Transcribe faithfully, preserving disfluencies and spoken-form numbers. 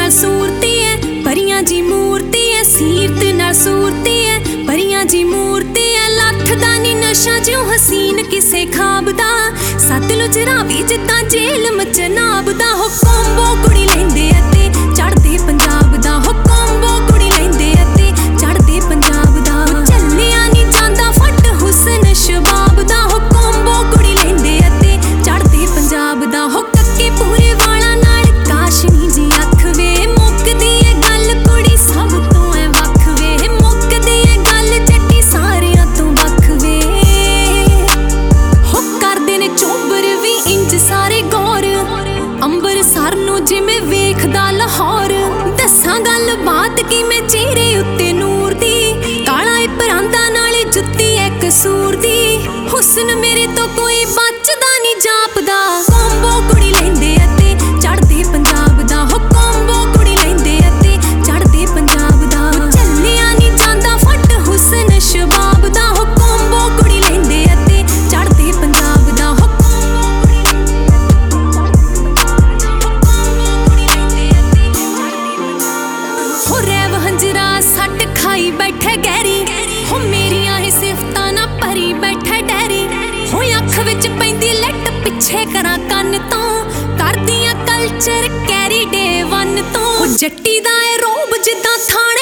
नाल सूरती है, परियां जी मूर्ति है। सीरत नाल सूरती है, परियां जी मूर्ति है। लथदा नी नशा ज्यों हसीन किसे खाब दा, सतलुज रावी जिद्दां झेलम चनाब दा। हो कोंबो कुड़ी लैंदे अते चढ़दे पंजाब दा, हो कोंबो कुड़ी लैंदे अते चढ़दे पंजाब दा। झल्लिया नी जांदा फट हुस्न शबाब दा, हो कोंबो कुड़ी लैंदे अते चढ़दे पंजाब दा। हो कक्के पूरे वाला नाल काशनी जी अख वे, मुकदी है गल कुड़ी सब तो है वख वे। मुकदी है गल जट्टी सारियां तो वख वे। हो करदे ने चोबर भी इंज सारे गौर, अंबर सर नूं जिवें वेखदा लाहौर। दस्सां गल बात कि मैं चेहरे उत्ते नूर दी, काला ए परांदा नाले जुत्ती है कसूर दी। हुस्न मेरे तो कोई बचदा नी जापदा, कोंबो कुड़ी लैंदे अते चढ़दे पंजाब दा। हो कोंबो कुड़ी लैंदे अते चढ़दे पंजाब दा। झल्लिया नी जांदा फट हुस्न शबाब दा, हो कोंबो कुड़ी लैंदे अते चढ़दे पंजाब दा। हो हो रैव हंजरा सट खाई बैठे गहरी, हो मेरियां ही सिफतां ना भरी बैठे डैरी। हो अख विच पैंदी लट पिछे करा कन्न तो, करदियां कल्चर कैरी डे वन तो। हो जट्टी दा ए रोब जिद्दां थान